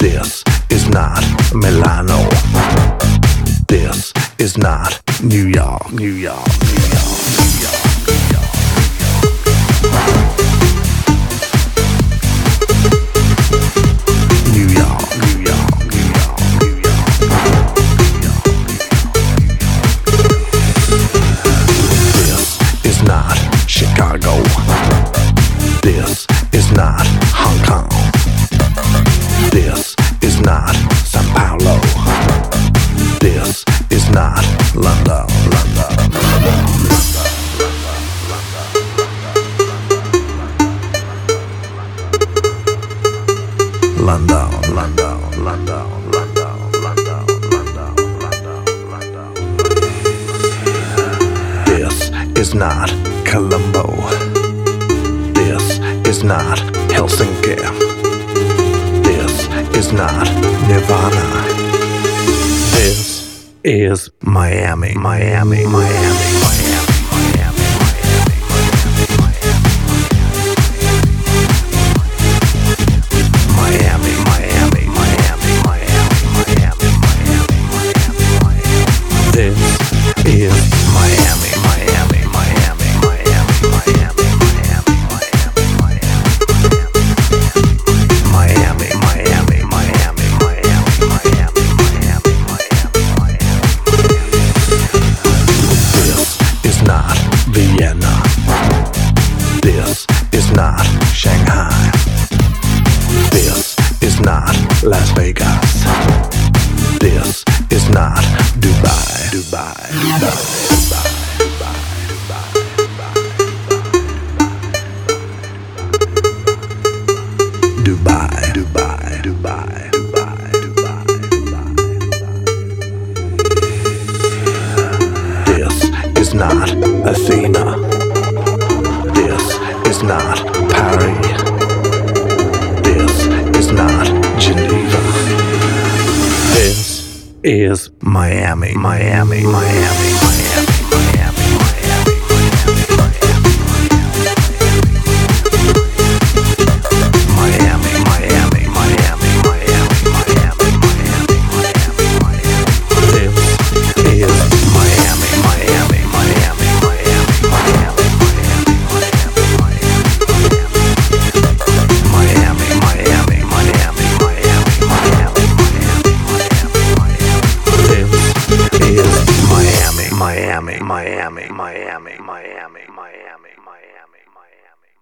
This is not Milano. This is not New York, New York, New York, New York, New York. New York, New York, New York, New York, New York. This is not Chicago. This is not Hong Kong. This is not Sao Paulo. This is not London, London, London. London, London, London, London, London, London, London, London. This is not Colombo. This is not Helsinki. This is not Nirvana. This is Miami, Miami, Miami, Miami. Vienna. This is not Shanghai. This is not Las Vegas. This is not Dubai, Dubai, Dubai, Dubai, Dubai, Dubai, Dubai, Dubai, Dubai, Dubai, Dubai, Dubai. This is not Athena. This is not Paris. This is not Geneva. This is Miami, Miami, Miami, Miami, Miami, Miami, Miami, Miami, Miami, Miami, Miami, Miami. This is Miami, Miami, Miami, Miami, Miami. Miami, Miami, Miami, Miami, Miami, Miami, Miami.